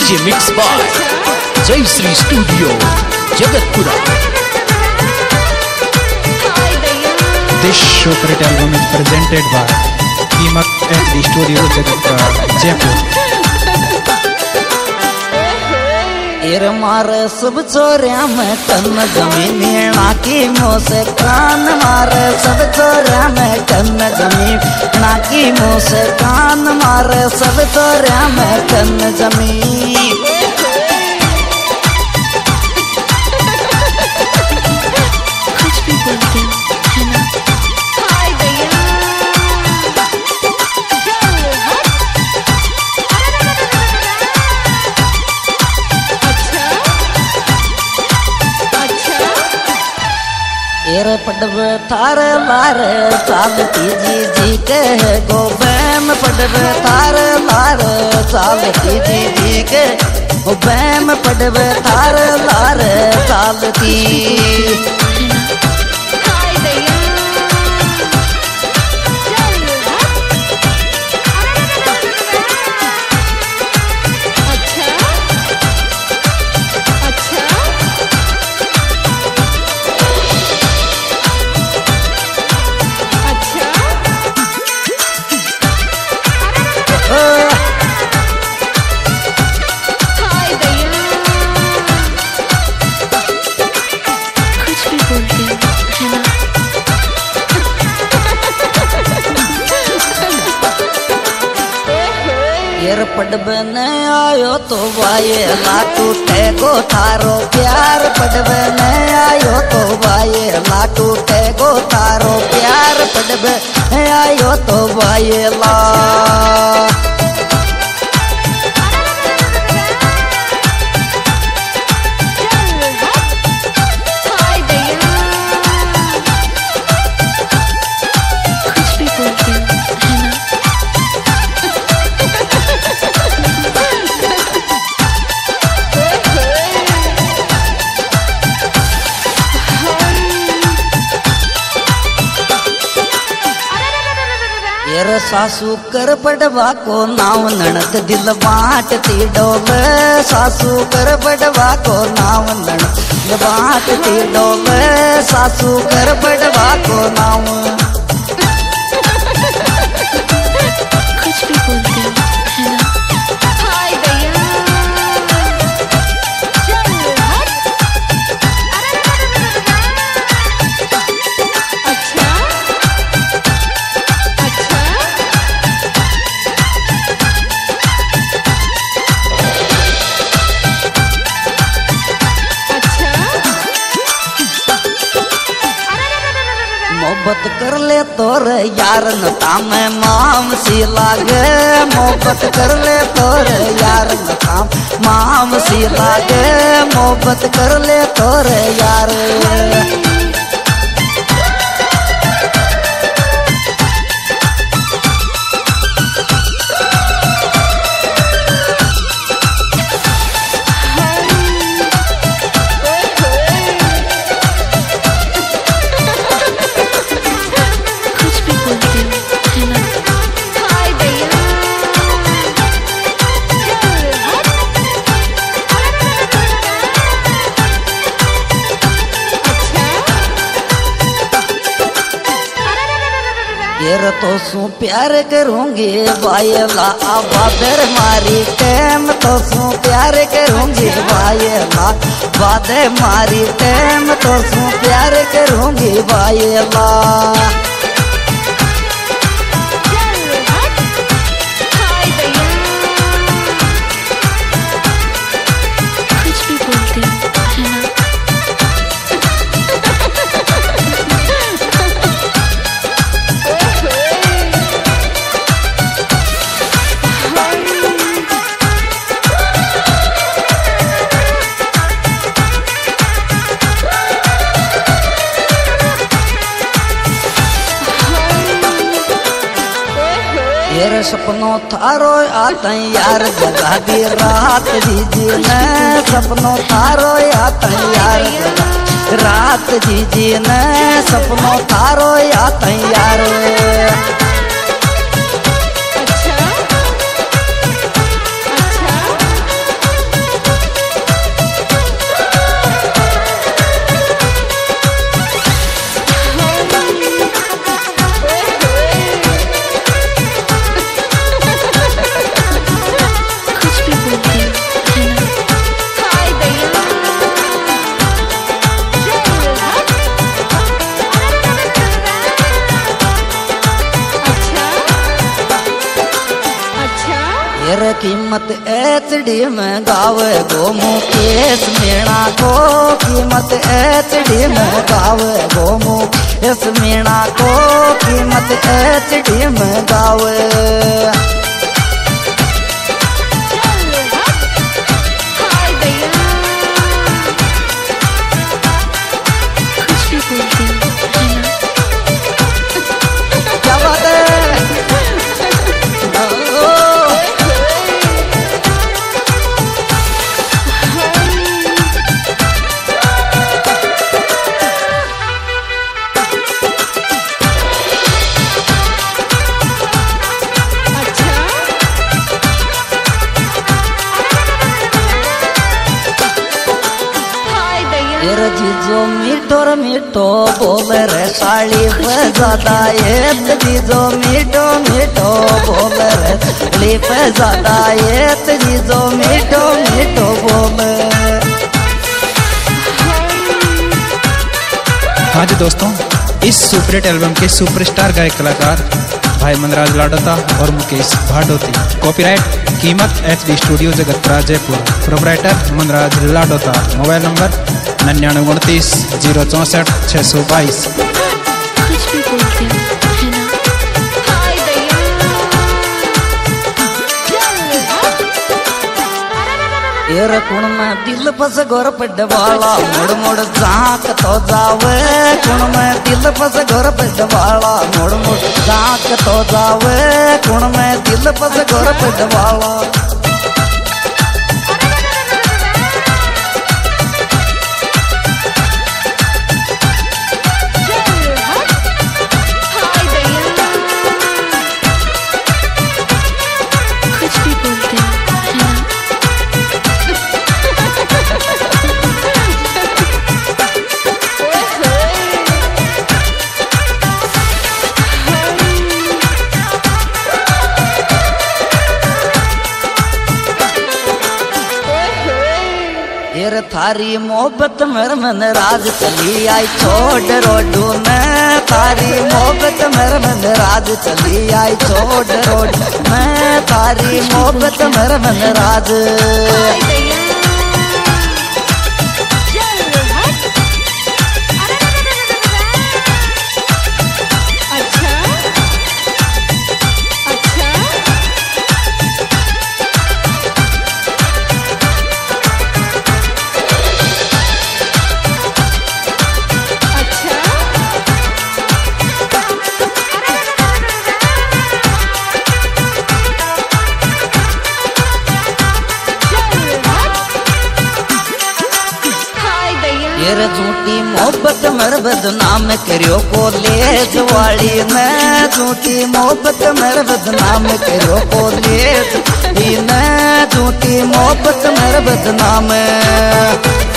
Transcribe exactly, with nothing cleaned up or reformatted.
DJ mix by Jai Shri studio Jagatpura. This Showcrit album is presented by Deemak at the Studio Jagtpura, Jaipur. एर मारे सब चोरिया में कन्न जमीन नाकी मुँह से कान मारे सब चोरिया में कन्न जमीन नाकी मुँह से कान मारे सब चोरिया में कन्न जमीन। कुछ भी बोलते है ना। हाय दैया एर पडब थार लार चालती जी जी के गोबैम पडब थार लार चालती जी जी के गोबैम पडब थार लार चालती। एर पडब न आयो तो वाये ला टूटे गो थारो प्यार पडब न आयो तो वाये ला टूटे गो थारो प्यार पडब न आयो तो वाये ला। एर सासू कर बड़वा को नाव ननक दिल बांटती डोल सासू कर बड़वा को नाव ननक दिल बांटती डोल सासू कर बड़वा को नाव। कुछ भी बोलते है ना। हाय दैया अच्छा मोहब्बत कर ले तोर यार नता में माम सी लागे मोहब्बत कर ले तोर यार नता माम सी लागे मोहब्बत कर ले तोर यार। एर तो सू प्यार करूंगी वायला बादर मारी टेम तो सू प्यार करूंगी वायला बादर मारी टेम तो सू प्यार करूंगी वायला। कुछ भी बोलते है ना। एर सपनों थारो आता यार जगा दी रात दीजी ने सपनों थारो आता यार जगा रात दीजी ने सपनों थारो आता यार। अच्छा अच्छा कीमत एच डी में गावे गो मुकेश मीणा को कीमत एच डी में गावे गो मुकेश मीणा को कीमत एच डी में गावे। हाय भैया कुछ भी बोलते हो है ना। क्या बात है। तेरे जीजो मीठो रे मीठो बोले रे साड़ी पे ज्यादा ये जीजो मीठो मीठो बोले रे साड़ी पे ज्यादा ये जीजो मीठो मीठो बोले। हाँ जी दोस्तों, इस सुपरहिट एल्बम के सुपरस्टार गायक कलाकार भाई मनराज लाडोता और मुकेश भाडोती। कॉपीराइट कीमत H D studio Jagatpura Jaipur. Proprietor Manraj Ladota. Mobile number निन्यानवे उनतीस जीरो चौंसठ छः सौ बाईस। कुछ भी बोलते हो है ना। हाय भैया तेरे कुण में दिल फस गोर पडवाला मोड़ मोड़ झांक तो जावे कुण में दिल फस गोर पडवाला मोड़ मोड़ झांक तो जावे कुण में दिल फस गोर पडवाला। हाय भैया कुछ भी बोलते हो है ना। तेरे थारी मोहब्बत मेरे मन राज चली आई छोड़ रोडू में तारी मोहब्बत मेरे मन राज चली आई छोड़ रोड में तारी मोहब्बत मेरे मन राज। हाय भैया अच्छा अच्छा तेरे झूठी मोहब्बत मेरे बदनाम करियो कॉलेज वाली ने झूठी मोहब्बत मेरे बदनाम करियो कॉलेज ने झूठी मोहब्बत मेरे बदनाम।